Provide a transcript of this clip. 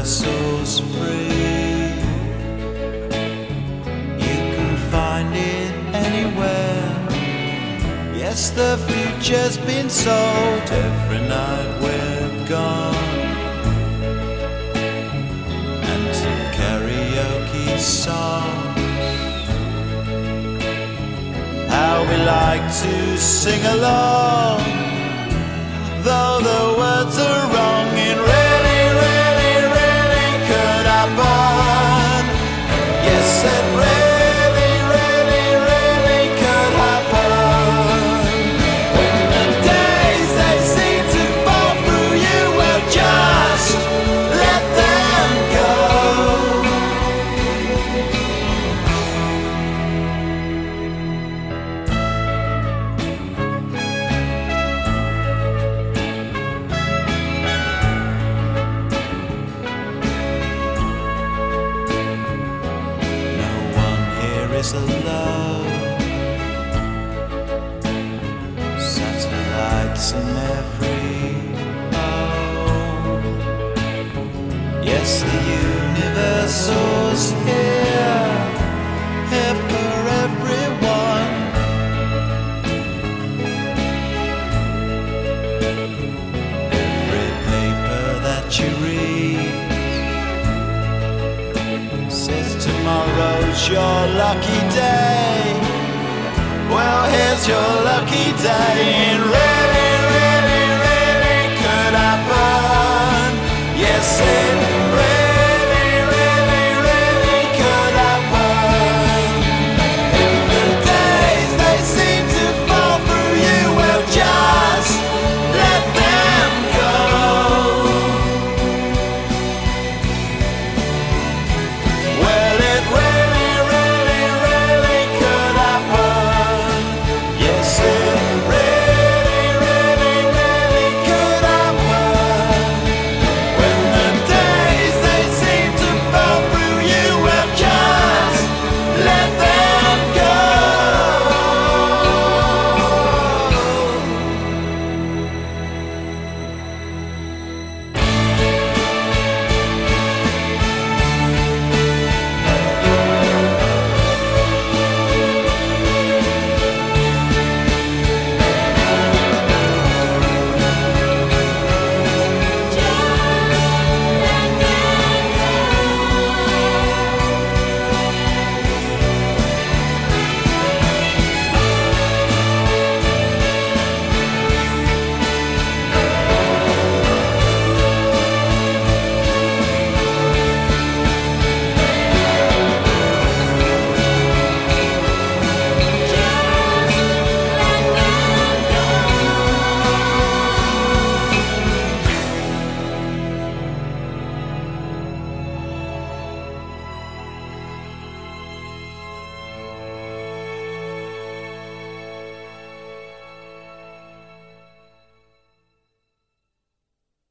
universal's free. You can find it anywhere. Yes, the future's been sold every night we're gone. And some karaoke songs, how we like to sing along, though the words are wrong. It really, really, really could happen. Yes, it really, really, really could happen. When the days they seem to fall through you, well, just let them go. Is alone. Satellites in every home. Yes, the universal's here, here for everyone. Every paper that you read says tomorrow's your lucky day. Well, here's your lucky day in red.